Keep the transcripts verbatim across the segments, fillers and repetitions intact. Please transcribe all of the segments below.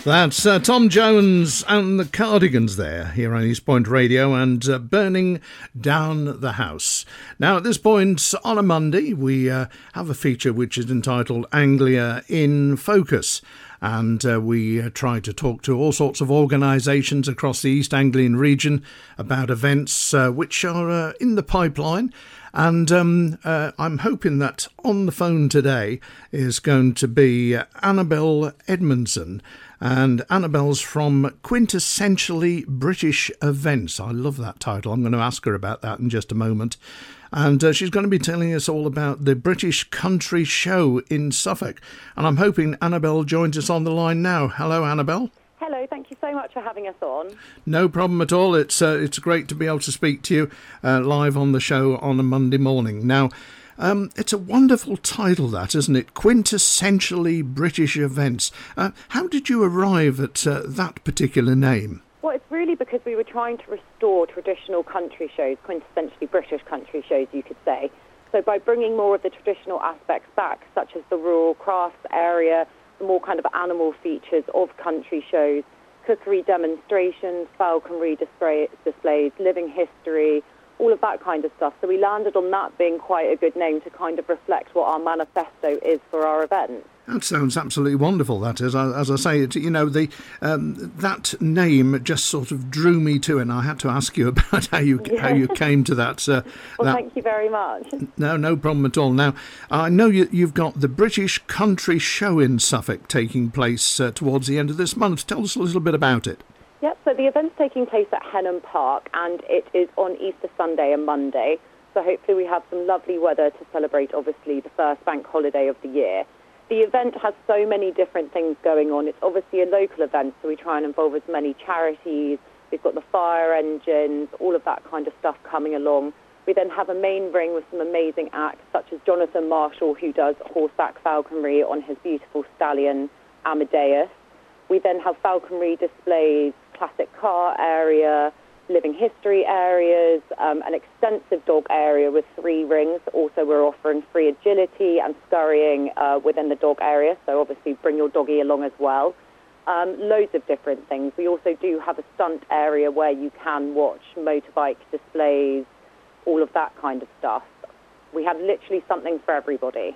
That's uh, Tom Jones and the Cardigans there, here on East Point Radio, and uh, Burning Down the House. Now, at this point, on a Monday, we uh, have a feature which is entitled Anglia in Focus. And uh, we uh, try to talk to all sorts of organisations across the East Anglian region about events uh, which are uh, in the pipeline. And um, uh, I'm hoping that on the phone today is going to be uh, Annabelle Edmondson. And Annabelle's from Quintessentially British Events. I love that title. I'm going to ask her about that in just a moment. And uh, she's going to be telling us all about the British Country Show in Suffolk. And I'm hoping Annabelle joins us on the line now. Hello, Annabelle. Hello, thank you so much for having us on. No problem at all. It's uh, it's great to be able to speak to you uh, live on the show on a Monday morning. Now, um, it's a wonderful title, that, isn't it? Quintessentially British Events. Uh, how did you arrive at uh, that particular name? Well, it's really because we were trying to restore traditional country shows, quintessentially British country shows, you could say. So by bringing more of the traditional aspects back, such as the rural crafts area, the more kind of animal features of country shows, cookery demonstrations, falconry display, displays, living history, all of that kind of stuff. So we landed on that being quite a good name to kind of reflect what our manifesto is for our event. That sounds absolutely wonderful, that is. As I say, it, you know, the um, that name just sort of drew me to it, and I had to ask you about how you yeah. how you came to that. Uh, well, that. Thank you very much. No, no problem at all. Now, I know you, you've got the British Country Show in Suffolk taking place uh, towards the end of this month. Tell us a little bit about it. Yep, so the event's taking place at Henham Park, and it is on Easter Sunday and Monday. So hopefully we have some lovely weather to celebrate, obviously, the first bank holiday of the year. The event has so many different things going on. It's obviously a local event, so we try and involve as many charities. We've got the fire engines, all of that kind of stuff coming along. We then have a main ring with some amazing acts, such as Jonathan Marshall, who does horseback falconry on his beautiful stallion, Amadeus. We then have falconry displays, classic car area, living history areas, um, an extensive dog area with three rings. Also, we're offering free agility and scurrying uh, within the dog area, so obviously bring your doggy along as well. Um, loads of different things. We also do have a stunt area where you can watch motorbike displays, all of that kind of stuff. We have literally something for everybody.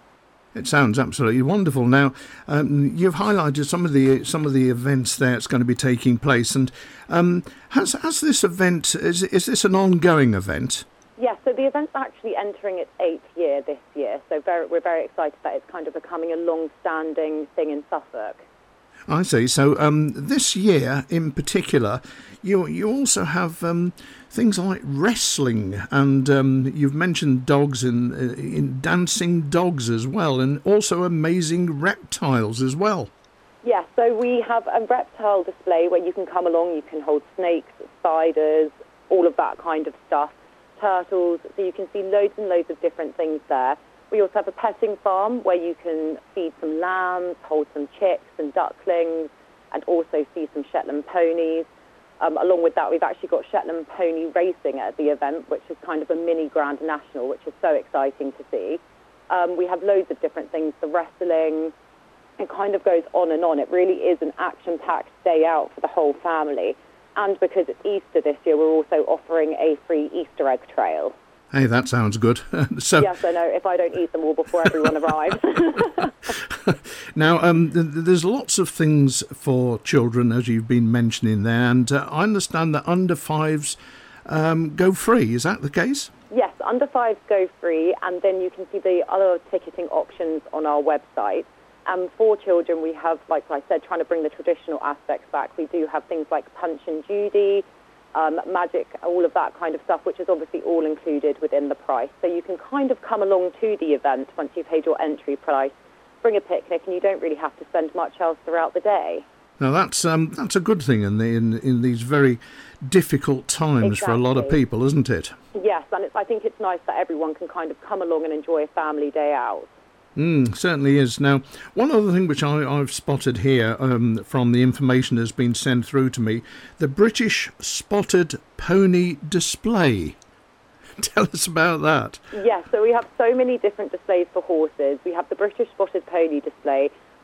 It sounds absolutely wonderful. Now, um, you've highlighted some of the some of the events there that's going to be taking place, and um, has has this event is is this an ongoing event? Yes, so the event's actually entering its eighth year this year, so very, we're very excited that it's kind of becoming a long-standing thing in Suffolk. I see. So um, this year in particular, you you also have um, things like wrestling, and um, you've mentioned dogs in in dancing dogs as well, and also amazing reptiles as well. Yes, so we have a reptile display where you can come along, you can hold snakes, spiders, all of that kind of stuff, turtles, so you can see loads and loads of different things there. We also have a petting farm where you can feed some lambs, hold some chicks and ducklings, and also see some Shetland ponies. Um, along with that, we've actually got Shetland pony racing at the event, which is kind of a mini Grand National, which is so exciting to see. Um, we have loads of different things, the wrestling. It kind of goes on and on. It really is an action-packed day out for the whole family. And because it's Easter this year, we're also offering a free Easter egg trail. Hey, that sounds good. so Yes, I know, if I don't eat them all before everyone arrives. Now, um, th- there's lots of things for children, as you've been mentioning there, and uh, I understand that under fives um, go free. Is that the case? Yes, under fives go free, and then you can see the other ticketing options on our website. Um, for children, we have, like I said, trying to bring the traditional aspects back. We do have things like Punch and Judy, Um, magic, all of that kind of stuff, which is obviously all included within the price. So you can kind of come along to the event once you've paid your entry price, bring a picnic, and you don't really have to spend much else throughout the day. Now that's um, that's a good thing in the in, in these very difficult times Exactly. for a lot of people, isn't it? Yes, and it's, I think it's nice that everyone can kind of come along and enjoy a family day out. Mm, certainly is. Now, one other thing which I, I've spotted here um, from the information that's been sent through to me, the British Spotted Pony Display. Tell us about that. Yes, so we have so many different displays for horses. We have the British Spotted Pony Display,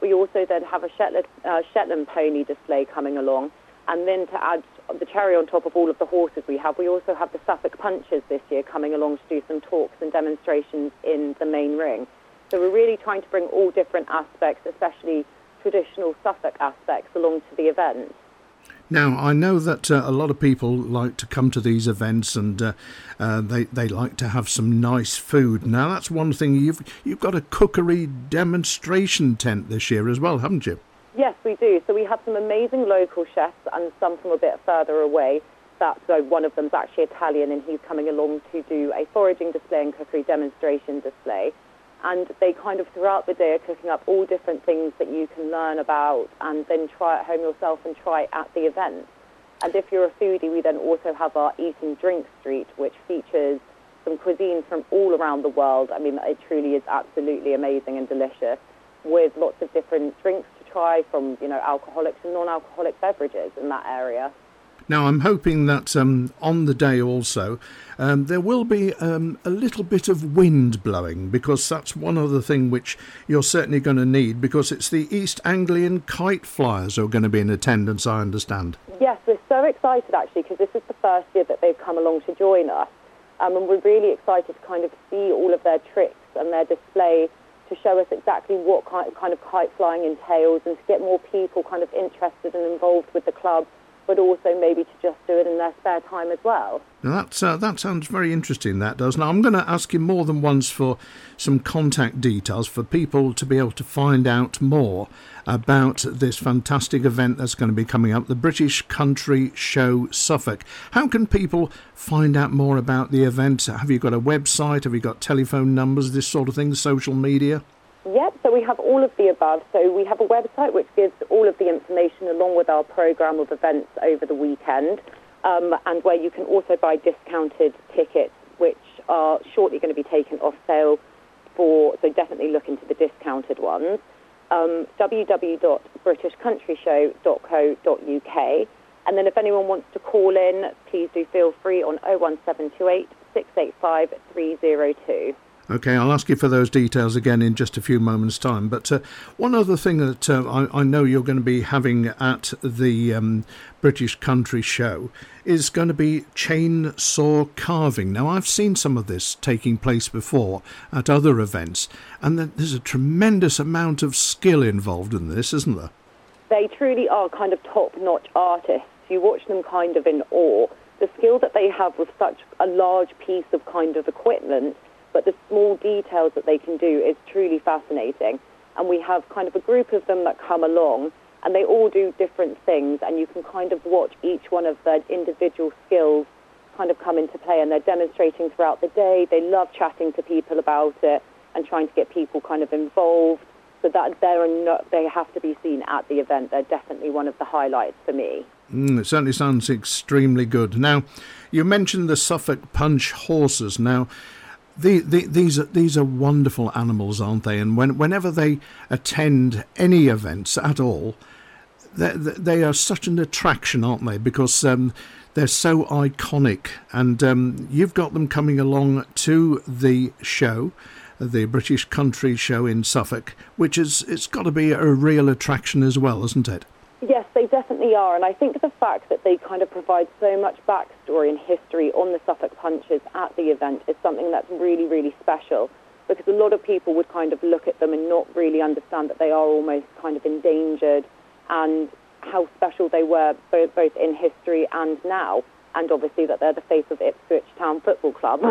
We also then have a Shetland, uh, Shetland pony display coming along. And then to add the cherry on top of all of the horses we have, we also have the Suffolk Punchers this year coming along to do some talks and demonstrations in the main ring. So we're really trying to bring all different aspects, especially traditional Suffolk aspects, along to the event. Now, I know that uh, a lot of people like to come to these events and uh, uh, they, they like to have some nice food. Now, that's one thing. You've, you've got a cookery demonstration tent this year as well, haven't you? Yes, we do. So we have some amazing local chefs and some from a bit further away. That, so one of them's actually Italian, and he's coming along to do a foraging display and cookery demonstration display. And they kind of throughout the day are cooking up all different things that you can learn about and then try at home yourself and try at the event. And if you're a foodie, we then also have our Eat and Drink Street, which features some cuisine from all around the world. I mean, it truly is absolutely amazing and delicious, with lots of different drinks to try, from, you know, alcoholic to non-alcoholic beverages in that area. Now, I'm hoping that um, on the day also um, there will be um, a little bit of wind blowing, because that's one other thing which you're certainly going to need, because it's the East Anglian Kite Flyers who are going to be in attendance, I understand. Yes, we're so excited actually, because this is the first year that they've come along to join us, um, and we're really excited to kind of see all of their tricks and their display, to show us exactly what kind kind of kite flying entails, and to get more people kind of interested and involved with the club, but also maybe to just do it in their spare time as well. Now that's, uh, that sounds very interesting, that does. Now, I'm going to ask you more than once for some contact details for people to be able to find out more about this fantastic event that's going to be coming up, the British Country Show Suffolk. How can people find out more about the event? Have you got a website? Have you got telephone numbers, this sort of thing, social media? Yep, so we have all of the above. So we have a website which gives all of the information along with our programme of events over the weekend, um, and where you can also buy discounted tickets, which are shortly going to be taken off sale for, so definitely look into the discounted ones, um, w w w dot british country show dot co dot u k. And then if anyone wants to call in, please do feel free on oh one seven two eight, six eight five, three oh two. OK, I'll ask you for those details again in just a few moments' time. But uh, one other thing that uh, I, I know you're going to be having at the um, British Country Show is going to be chainsaw carving. Now, I've seen some of this taking place before at other events, and there's a tremendous amount of skill involved in this, isn't there? They truly are kind of top-notch artists. You watch them kind of in awe. The skill that they have with such a large piece of kind of equipment, but the small details that they can do is truly fascinating. And we have kind of a group of them that come along, and they all do different things, and you can kind of watch each one of their individual skills kind of come into play, and they're demonstrating throughout the day. They love chatting to people about it and trying to get people kind of involved. So that they're not, they have to be seen at the event. They're definitely one of the highlights for me. Mm, it certainly sounds extremely good. Now, you mentioned the Suffolk Punch horses. Now, The, the, these are these are wonderful animals, aren't they? And when, whenever they attend any events at all, they, they are such an attraction, aren't they? Because um, they're so iconic. And um, you've got them coming along to the show, the British Country Show in Suffolk, which is it's got to be a real attraction as well, isn't it? Yes, they definitely are, and I think the fact that they kind of provide so much backstory and history on the Suffolk Punchers at the event is something that's really, really special, because a lot of people would kind of look at them and not really understand that they are almost kind of endangered, and how special they were both, both in history and now, and obviously that they're the face of Ipswich Town Football Club.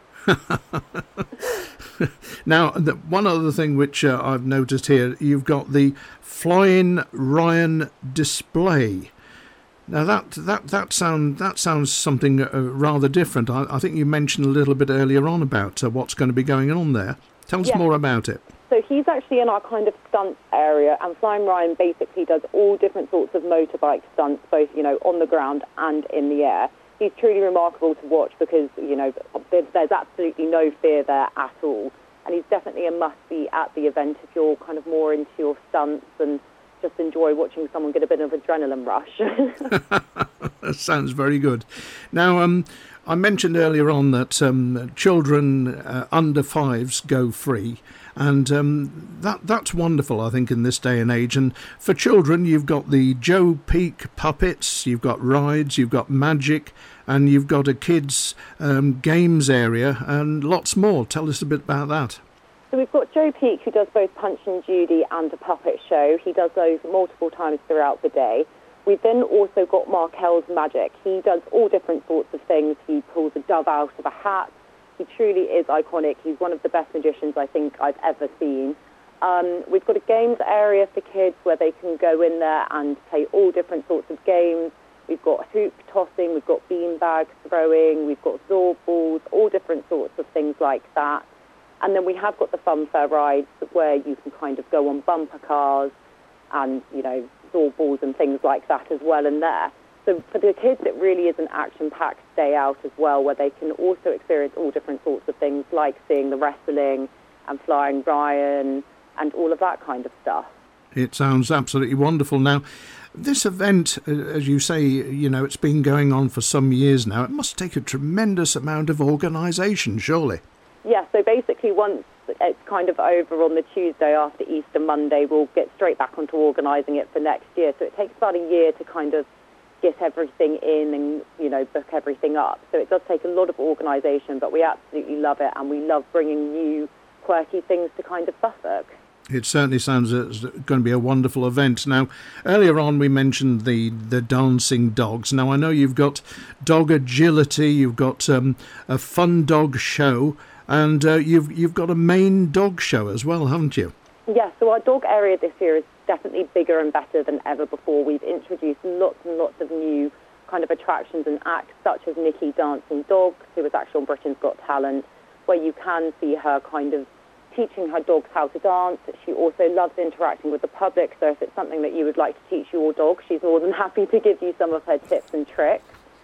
Now, the, one other thing which uh, I've noticed here, you've got the Flying Ryan display. Now that that that sound that sounds something uh, rather different. I, I think you mentioned a little bit earlier on about uh, what's going to be going on there. Tell us yes. more about it. So he's actually in our kind of stunts area, and Flying Ryan basically does all different sorts of motorbike stunts, both, you know, on the ground and in the air. He's truly remarkable to watch because, you know, there's, there's absolutely no fear there at all. And he's definitely a must-see at the event if you're kind of more into your stunts and just enjoy watching someone get a bit of adrenaline rush. Sounds very good. Now, um, I mentioned earlier on that um, children uh, under fives go free. And um, that that's wonderful, I think, in this day and age. And for children, you've got the Joe Peak puppets, you've got rides, you've got magic, and you've got a kids' um, games area and lots more. Tell us a bit about that. So we've got Joe Peak, who does both Punch and Judy and a puppet show. He does those multiple times throughout the day. We've then also got Markel's Magic. He does all different sorts of things. He pulls a dove out of a hat. He truly is iconic. He's one of the best magicians I think I've ever seen. Um, we've got a games area for kids where they can go in there and play all different sorts of games. We've got hoop tossing, we've got beanbag throwing, we've got Zorb balls, all different sorts of things like that. And then we have got the funfair rides where you can kind of go on bumper cars and, you know, Zorb balls and things like that as well in there. So for the kids, it really is an action-packed day out as well, where they can also experience all different sorts of things, like seeing the wrestling and flying Ryan and all of that kind of stuff. It sounds absolutely wonderful. Now, this event, as you say, you know, it's been going on for some years now. It must take a tremendous amount of organisation, surely. Yeah, so basically once it's kind of over on the Tuesday after Easter Monday, we'll get straight back onto organising it for next year. So it takes about a year to kind of get everything in and, you know, book everything up. So it does take a lot of organisation, but we absolutely love it, and we love bringing new, quirky things to kind of Suffolk. It certainly sounds it's going to be a wonderful event. Now, earlier on we mentioned the, the dancing dogs. Now, I know you've got dog agility, you've got um, a fun dog show, and uh, you've you've got a main dog show as well, haven't you? Yes, so our dog area this year is definitely bigger and better than ever before. We've introduced lots and lots of new kind of attractions and acts, such as Nikki Dancing Dogs, who was actually on Britain's Got Talent, where you can see her kind of teaching her dogs how to dance. She also loves interacting with the public, so if it's something that you would like to teach your dog, she's more than happy to give you some of her tips and tricks.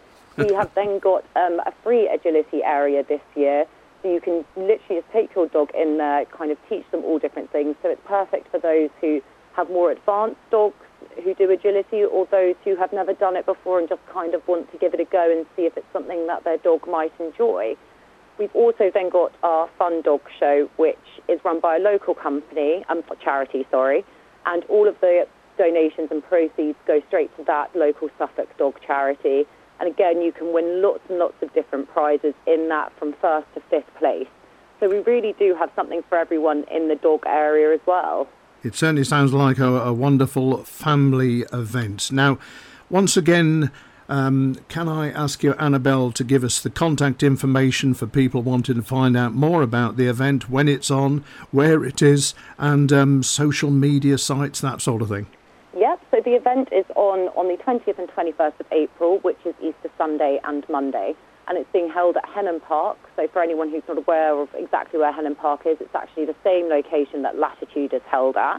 We have then got um, a free agility area this year, so you can literally just take your dog in there, kind of teach them all different things. So it's perfect for those who have more advanced dogs who do agility, or those who have never done it before and just kind of want to give it a go and see if it's something that their dog might enjoy. We've also then got our Fun Dog Show, which is run by a local company, um, charity, sorry, and all of the donations and proceeds go straight to that local Suffolk dog charity. And again, you can win lots and lots of different prizes in that, from first to fifth place. So we really do have something for everyone in the dog area as well. It certainly sounds like a, a wonderful family event. Now, once again, um, can I ask you, Annabelle, to give us the contact information for people wanting to find out more about the event, when it's on, where it is, and um, social media sites, that sort of thing? Yep, so the event is on, on the twentieth and twenty-first of April, which is Easter Sunday and Monday, and it's being held at Henham Park. So for anyone who's not aware of exactly where Henham Park is, it's actually the same location that Latitude is held at.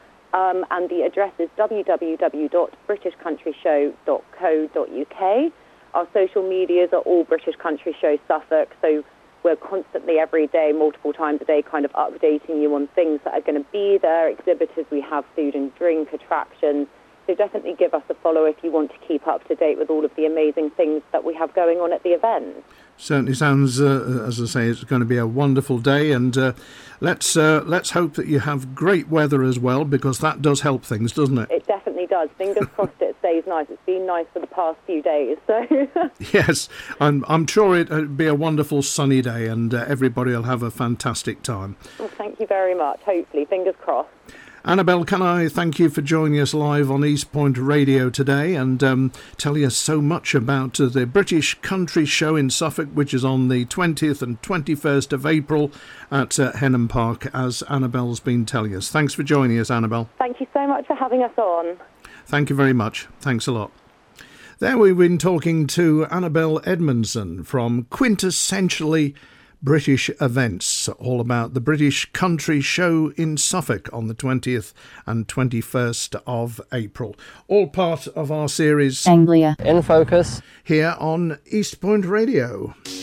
Um, and the address is w w w dot british country show dot co dot u k. Our social medias are all British Country Show Suffolk, so we're constantly, every day, multiple times a day, kind of updating you on things that are going to be there, exhibitors. We have food and drink, attractions. So definitely give us a follow if you want to keep up to date with all of the amazing things that we have going on at the event. Certainly sounds, uh, as I say, it's going to be a wonderful day, and uh, let's uh, let's hope that you have great weather as well, because that does help things, doesn't it? It definitely does. Fingers crossed it stays nice. It's been nice for the past few days. So yes, I'm I'm sure it'll be a wonderful sunny day, and uh, everybody will have a fantastic time. Well, thank you very much. Hopefully, fingers crossed. Annabelle, can I thank you for joining us live on East Point Radio today, and um, tell you so much about uh, the British Country Show in Suffolk, which is on the twentieth and twenty-first of April at uh, Henham Park, as Annabelle's been telling us. Thanks for joining us, Annabelle. Thank you so much for having us on. Thank you very much. Thanks a lot. There we've been talking to Annabelle Edmondson from Quintessentially British Events, all about the British Country Show in Suffolk on the twentieth and twenty-first of April. All part of our series Anglia in Focus here on East Point Radio.